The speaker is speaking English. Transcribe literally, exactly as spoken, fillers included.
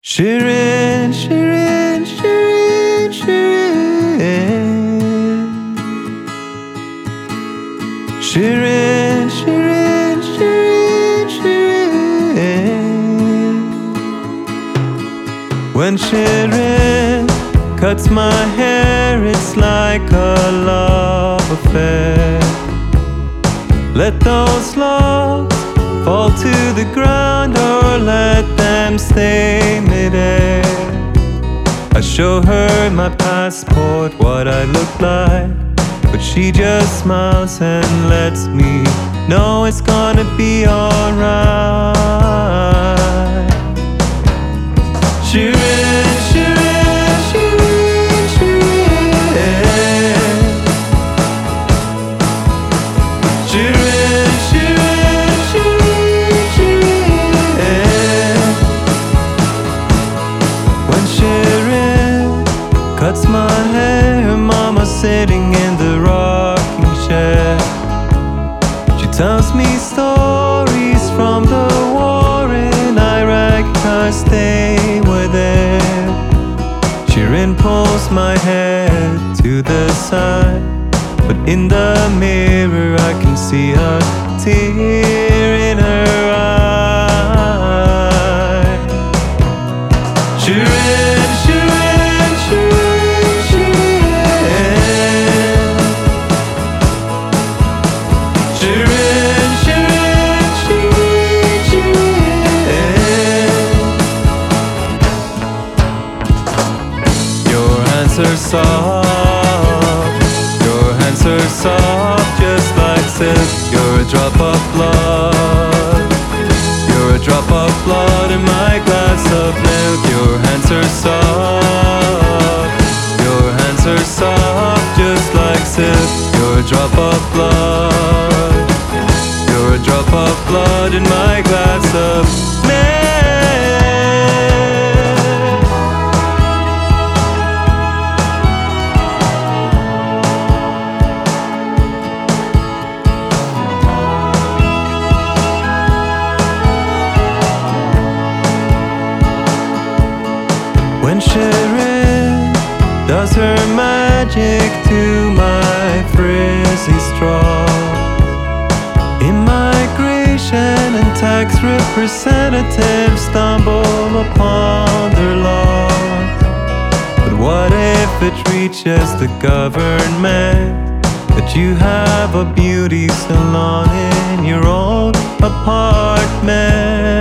Shirin, Shirin, Shirin, Shirin. Shirin, Shirin, Shirin, Shirin. When Shirin cuts my hair, it's like a love affair. Let those locks fall to the ground or let them stay midair. I show her my passport, what I look like, but she just smiles and lets me know it's gonna be alright. Shirin, Shirin, Shirin, Shirin. Shirin, Shirin, Shirin, Shirin. When Shirin cuts my hair, Mama's sitting in the rocking chair. She tells me stories from the war in Iraq, 'cause they were there. Shirin pulls my head to the side, but in the mirror I can see a tear in her eye. Shirin, Shirin, Shirin, Shirin. Shirin, Shirin, Shirin, Shirin. Your hands are soft, your hands are soft, just like silk. You're a drop of blood, you're a drop of blood in my glass of milk. Your hands are soft, your hands are soft, just like silk. You're a drop of blood, you're a drop of blood in my glass of milk. When Shirin does her magic to my frizzy straw, immigration and tax representatives stumble upon their laws. But what if it reaches the government that you have a beauty salon in your own apartment?